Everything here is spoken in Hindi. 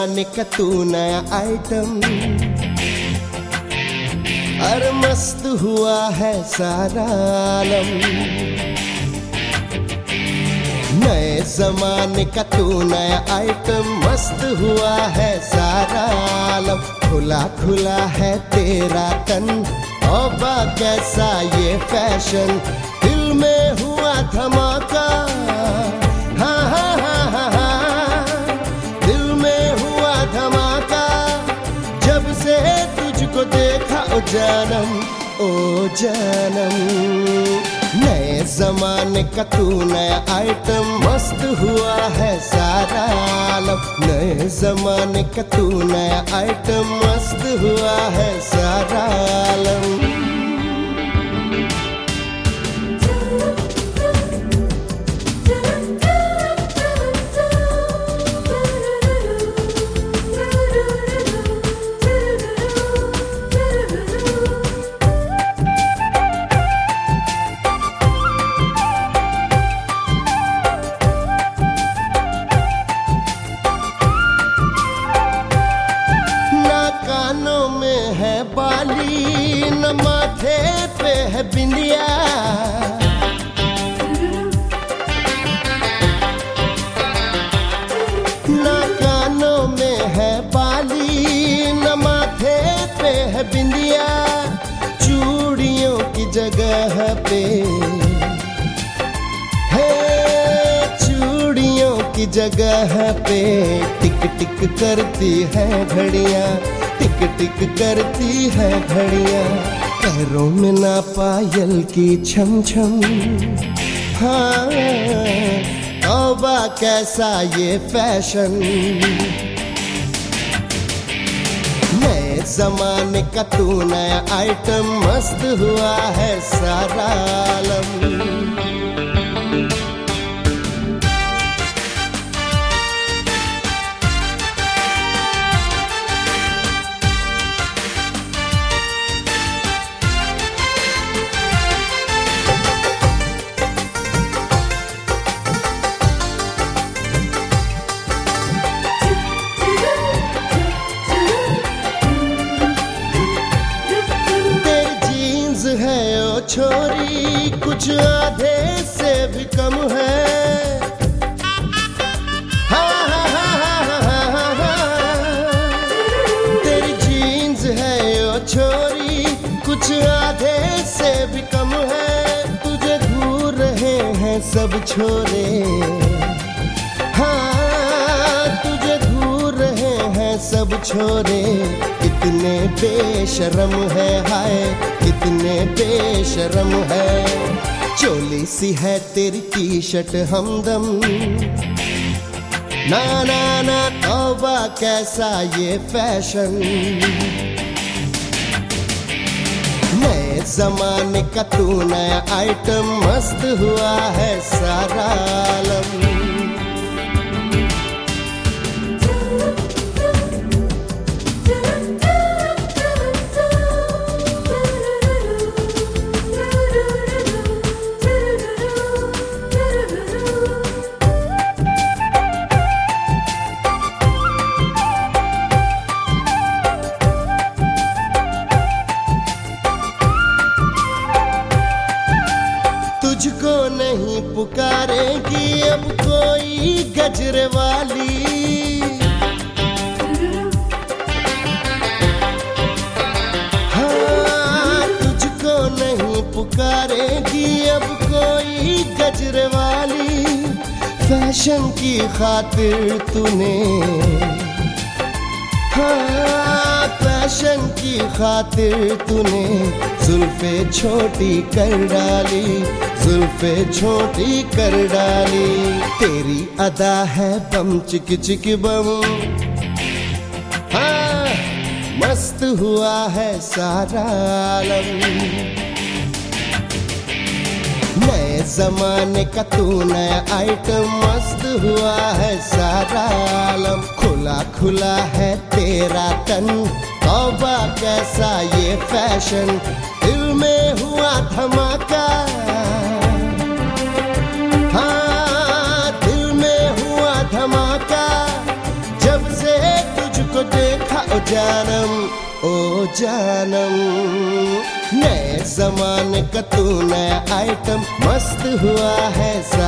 जमाने का तू नया आइटम, अरे मस्त हुआ है सारा आलम। नए जमाने का तू नया आइटम, मस्त हुआ है सारा आलम। खुला खुला है तेरा तन, औबा कैसा ये फैशन, दिल में हुआ धमाका। हाँ हाँ हाँ हाँ हाँ, दिल में हुआ धमाका जब से तुझको देखा ओ जानम, ओ जानम। नए जमाने का तू नया आइटम, मस्त हुआ है सारा आलम। नए जमाने का तू नया आइटम, मस्त हुआ है सारा आलम। कानों में है बाली, न माथे पे है बिंदिया, न कानों में है बाली, न माथे पे है बिंदिया। चूड़ियों की जगह पे है, चूड़ियों की जगह पे टिक टिक करती है घड़ियां, टिक टिक करती है घड़ियां। पैरों में ना पायल की छम छम, हाँ तौबा कैसा ये फैशन। नए जमाने का तू नया आइटम, मस्त हुआ है सारा आलम। है ओ छोरी कुछ आधे से भी कम है, हाँ हाँ हाँ हाँ हाँ हाँ। तेरी जीन्स है ओ छोरी कुछ आधे से भी कम है। तुझे घूर रहे हैं सब छोरे, हाँ तुझे घूर रहे हैं सब छोरे। कितने बेशरम है, हाय कितने बेशरम है। चोली सी है तेरी टी शर्ट हमदम, ना ना ना तौबा कैसा ये फैशन। नए जमाने का तू नया आइटम, मस्त हुआ है सारा आलम। तुझको नहीं पुकारेगी अब कोई गजरे वाली, हाँ तुझको नहीं पुकारेगी अब कोई गजरे वाली। फैशन की खातिर तूने, हाँ फैशन की खातिर तूने जुल्फे छोटी कर डाली, जुल्फे छोटी कर डाली। तेरी अदा है बम चिक चिक बम, हाँ मस्त हुआ है सारा आलम। नए जमाने का तू नया आइटम, मस्त हुआ है सारा आलम। खुला खुला है तेरा तन, तौबा कैसा ये फैशन, दिल में हुआ धमाका। हाँ दिल में हुआ धमाका जब से जानम ओ जानम। नए जमाने का तू नया आइटम, मस्त हुआ है